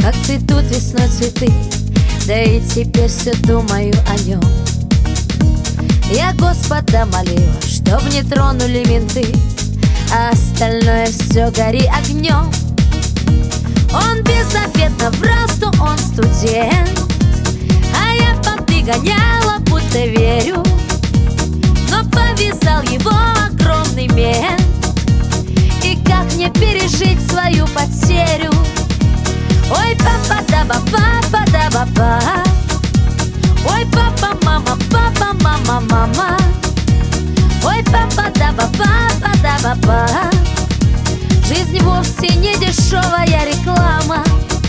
как цветут весной цветы, да и теперь все думаю о нем. Я Господа молила, чтоб не тронули менты, а остальное все гори огнем. Он беззаветно врал, что он студент, а я понты гоняла, будто верю. Но повязал его огромный мент, и как мне пережить свою потерю? Ой, папа да папа да папа, ой, папа мама мама, ой, папа да папа. Жизнь вовсе не дешевая реклама.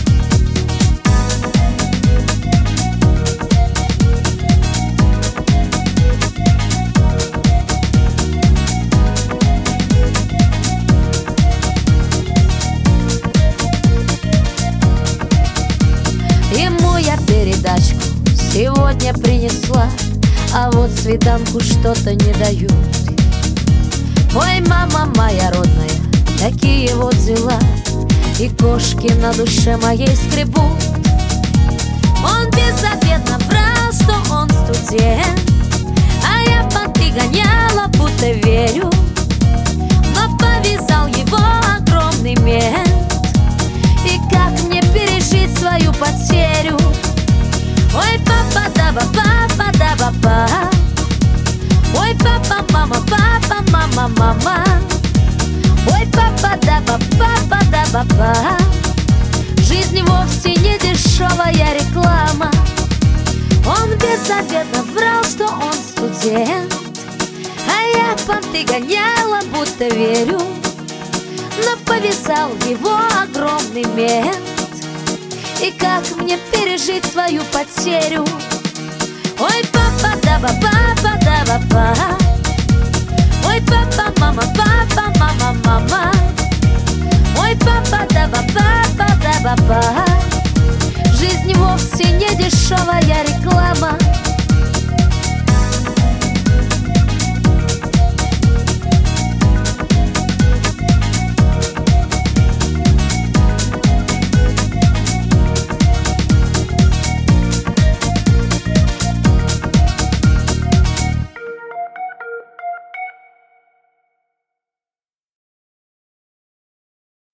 Ему я передачку сегодня принесла, а вот свиданку что-то не дают. Ой, мама моя родная, такие вот дела, и кошки на душе моей скребут. Он беззаветно врал, что он студент, а я понты гоняла, будто верю. Но повязал его огромный мент, и как мне пережить свою потерю? Ой, папа да папа, ой, папа мама мама, ой, папа да папа. Жизнь вовсе не дешевая реклама. Он беззаветно врал, что он студент, а я понты гоняла, будто верю. Но повязал его огромный мент, и как мне пережить свою потерю? Ой, папа да папа, ой, папа мама мама, ой, папа да папа. Жизнь вовсе не дешевая реклама.